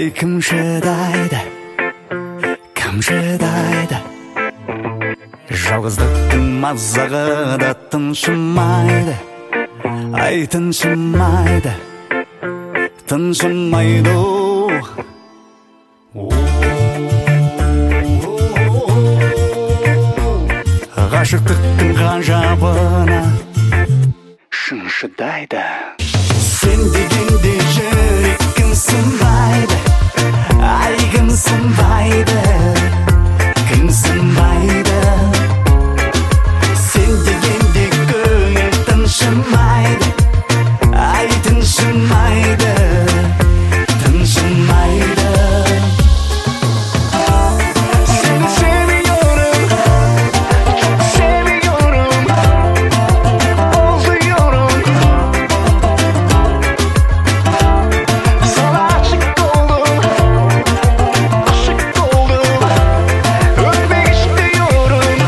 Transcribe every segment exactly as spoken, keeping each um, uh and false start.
Ay kim шыдайды, кім шыдайды? Жалғыздықтың мазағы да тыншымайды. Ай тыншымайды, тыншымайды. Ғашықтықтың ғажабына шын шыдайды. Сен дегенде жүрегім сынбайды. Ай кім сынбайды, кім сынбайды? Сен дегенде көңіл тыншымайды. Ай тыншымайды, тыншымайды. Сені seviyorum, çok seviyorum, özlüyorum. Sana aşık oldum, aşık oldum, öpmek istiyorum.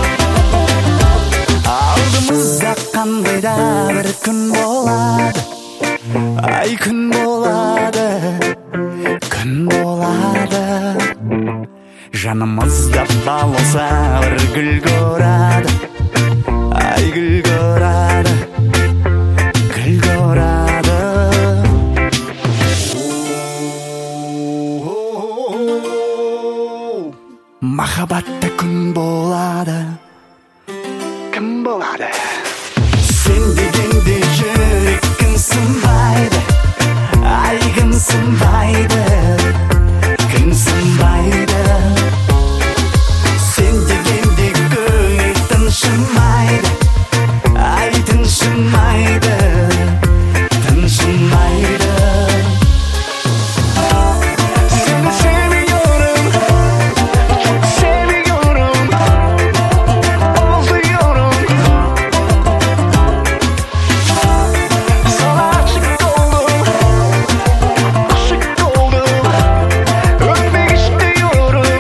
Aldığımızda qандай da bir gün болады. Ay күн болады, күн болады. Жанымызда балоса бір гүл көрады. Ай гүл көрады, гүл көрады. Махаббатта күн болады, кім болады? Сен дегенде жүрегім сынбайды. Ай кім сынбайды, кім сынбайды? Сен дегенде көңіл тыншымайды. Ай тыншымайды, тыншымайды. Seni seviyorum, çok seviyorum, özlüyorum. Sana aşık oldum, aşık oldum, öpmek istiyorum.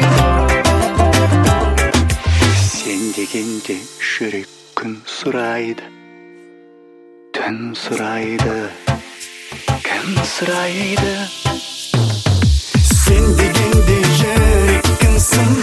Sen degенде жүрек күн сұрайды, түн сұрайды, кім сұрайды? Sen degенде жүрегім сынбайды.